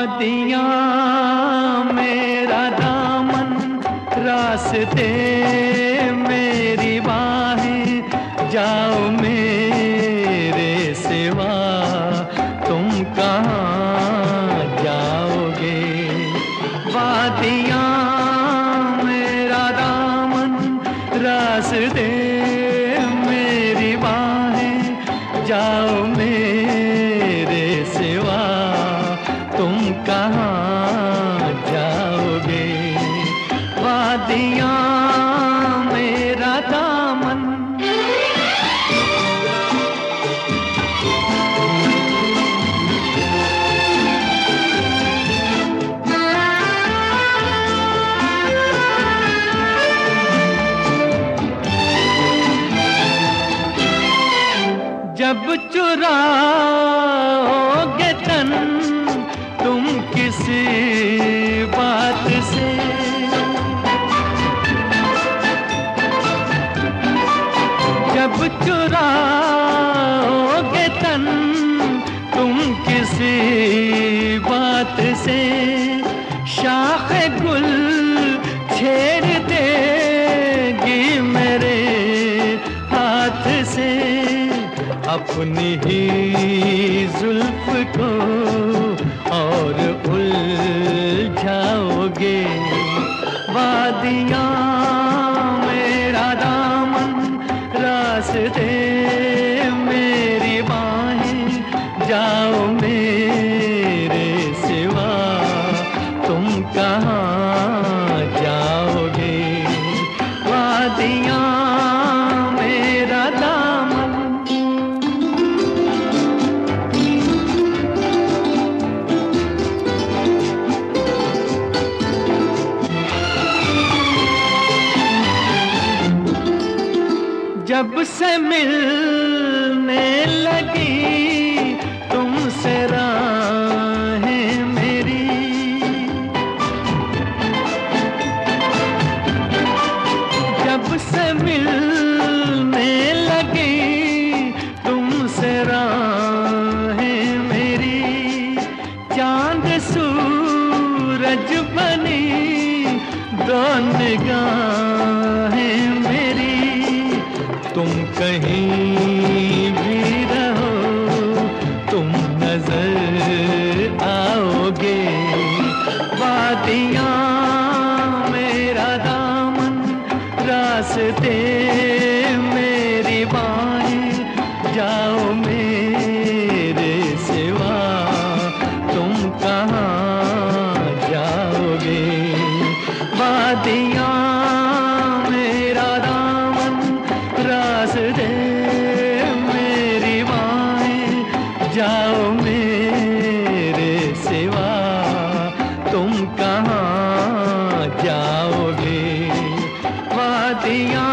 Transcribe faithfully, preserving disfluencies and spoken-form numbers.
वादियाँ मेरा दामन, रास्ते मेरी बाहें, जाओ मेरे सिवा तुम कहाँ जाओगे। वादियाँ मेरा दामन, रास्ते मेरी बाहें, जाओ मेरे सिवा तुम कहाँ जाओगे। वादियाँ मेरा दामन। जब चुराओगे तन तुम किसी बात से, जब चुराओगे तन तुम किसी बात से, शाख गुल छेड़ देगी मेरे हाथ से। अपनी ही जुल्फ को और उलझाओगे। वादियाँ मेरा दामन, रास्ते मेरी बाहें, जाओ मेरे सिवा तुम कहाँ जाओगे। वादियाँ मेरा दामन। जब से मिलने लगी तुमसे राहें मेरी, जब से मिलने लगी तुमसे राहें मेरी, चांद सूरज बनी दो निगाहें मेरी। तुम कहीं भी रहो तुम नजर आओगे। वादियाँ मेरा दामन, रास्ते मेरी बाहें, जाओ मेरे सिवा तुम कहाँ जाओगे। वादियाँ मेरा दामन, रास्ते मेरी बाहें, जाओ मेरे सिवा तुम कहाँ जाओगे। वादियाँ